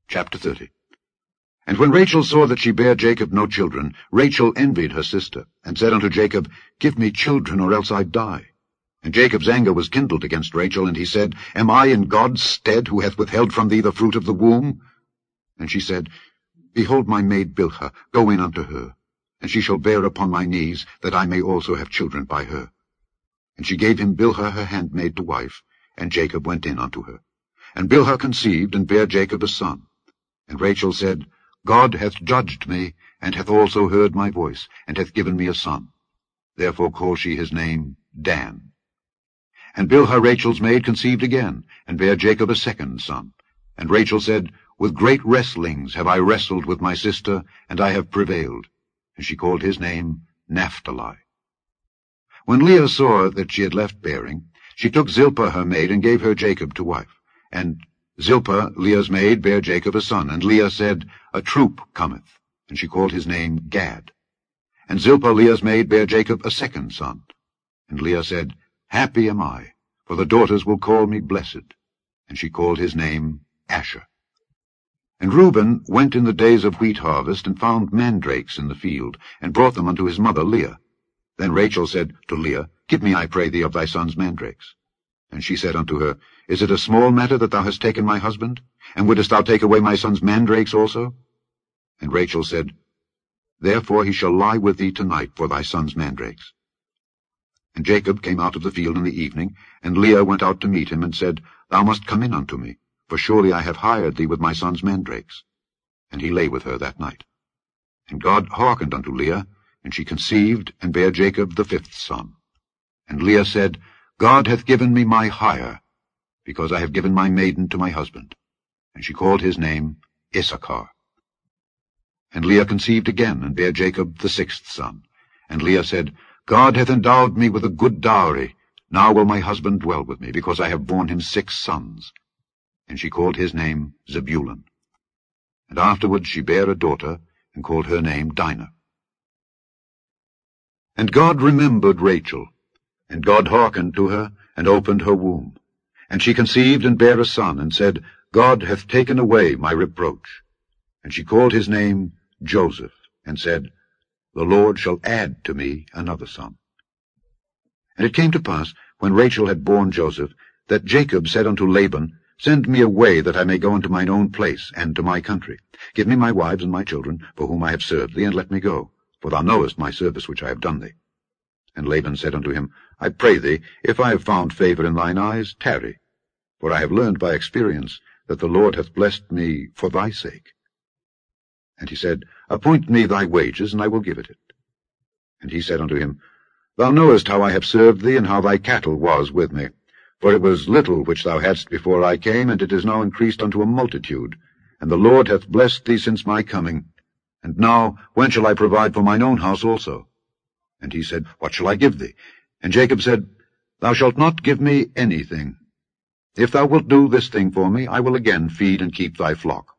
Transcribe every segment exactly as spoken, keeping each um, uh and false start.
Chapter thirty. And when Rachel saw that she bare Jacob no children, Rachel envied her sister, and said unto Jacob, Give me children, or else I die. And Jacob's anger was kindled against Rachel, and he said, Am I in God's stead, who hath withheld from thee the fruit of the womb? And she said, Behold my maid Bilhah, go in unto her, and she shall bear upon my knees, that I may also have children by her. And she gave him Bilhah her handmaid to wife, and Jacob went in unto her. And Bilhah conceived, and bare Jacob a son. And Rachel said, God hath judged me, and hath also heard my voice, and hath given me a son. Therefore called she his name Dan. And Bilhah Rachel's maid conceived again, and bare Jacob a second son. And Rachel said, With great wrestlings have I wrestled with my sister, and I have prevailed. And she called his name Naphtali. When Leah saw that she had left bearing, she took Zilpah her maid, and gave her Jacob to wife. And Zilpah, Leah's maid, bare Jacob a son. And Leah said, A troop cometh. And she called his name Gad. And Zilpah, Leah's maid, bare Jacob a second son. And Leah said, Happy am I, for the daughters will call me blessed. And she called his name Asher. And Reuben went in the days of wheat harvest, and found mandrakes in the field, and brought them unto his mother Leah. Then Rachel said to Leah, Give me, I pray thee, of thy son's mandrakes. And she said unto her, Is it a small matter that thou hast taken my husband? And wouldest thou take away my son's mandrakes also? And Rachel said, Therefore he shall lie with thee tonight for thy son's mandrakes. And Jacob came out of the field in the evening, and Leah went out to meet him, and said, Thou must come in unto me, for surely I have hired thee with my son's mandrakes. And he lay with her that night. And God hearkened unto Leah, and she conceived, and bare Jacob the fifth son. And Leah said, God hath given me my hire, because I have given my maiden to my husband. And she called his name Issachar. And Leah conceived again, and bare Jacob the sixth son. And Leah said, God hath endowed me with a good dowry. Now will my husband dwell with me, because I have borne him six sons. And she called his name Zebulun. And afterward she bare a daughter, and called her name Dinah. And God remembered Rachel, and God hearkened to her, and opened her womb. And she conceived, and bare a son, and said, God hath taken away my reproach. And she called his name Joseph, and said, The Lord shall add to me another son. And it came to pass, when Rachel had borne Joseph, that Jacob said unto Laban, Send me away, that I may go unto mine own place, and to my country. Give me my wives and my children, for whom I have served thee, and let me go. For thou knowest my service which I have done thee. And Laban said unto him, I pray thee, if I have found favor in thine eyes, tarry. For I have learned by experience that the Lord hath blessed me for thy sake. And he said, Appoint me thy wages, and I will give it it. And he said unto him, Thou knowest how I have served thee, and how thy cattle was with me. For it was little which thou hadst before I came, and it is now increased unto a multitude. And the Lord hath blessed thee since my coming. And now, when shall I provide for mine own house also? And he said, What shall I give thee? And Jacob said, Thou shalt not give me anything. If thou wilt do this thing for me, I will again feed and keep thy flock.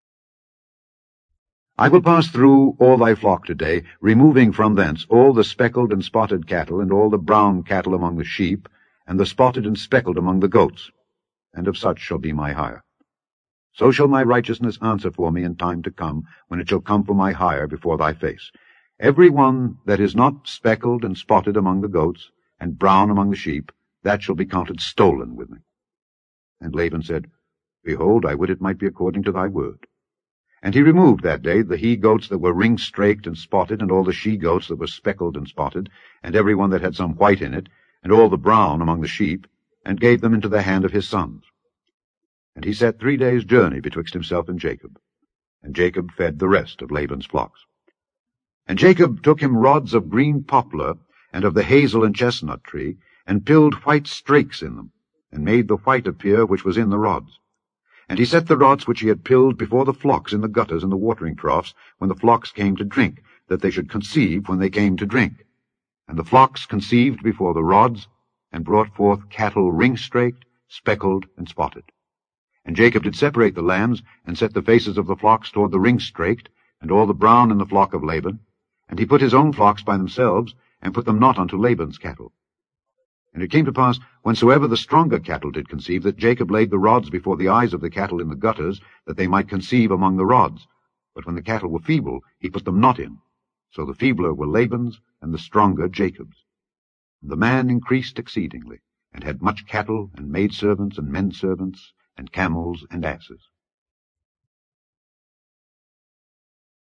I will pass through all thy flock today, removing from thence all the speckled and spotted cattle, and all the brown cattle among the sheep, and the spotted and speckled among the goats, and of such shall be my hire. So shall my righteousness answer for me in time to come, when it shall come for my hire before thy face. Every one that is not speckled and spotted among the goats, and brown among the sheep, that shall be counted stolen with me. And Laban said, Behold, I would it might be according to thy word. And he removed that day the he-goats that were ring-straked and spotted, and all the she-goats that were speckled and spotted, and every one that had some white in it, and all the brown among the sheep, and gave them into the hand of his sons. And he set three days' journey betwixt himself and Jacob. And Jacob fed the rest of Laban's flocks. And Jacob took him rods of green poplar, and of the hazel and chestnut tree, and pilled white strakes in them, and made the white appear which was in the rods. And he set the rods which he had pilled before the flocks in the gutters and the watering troughs, when the flocks came to drink, that they should conceive when they came to drink. And the flocks conceived before the rods, and brought forth cattle ring-straked, speckled, and spotted. And Jacob did separate the lambs, and set the faces of the flocks toward the ring-straked, and all the brown in the flock of Laban. And he put his own flocks by themselves, and put them not unto Laban's cattle. And it came to pass, whensoever the stronger cattle did conceive, that Jacob laid the rods before the eyes of the cattle in the gutters, that they might conceive among the rods. But when the cattle were feeble, he put them not in. So the feebler were Laban's, and the stronger Jacob's. And the man increased exceedingly, and had much cattle, and maidservants, and menservants, and camels, and asses.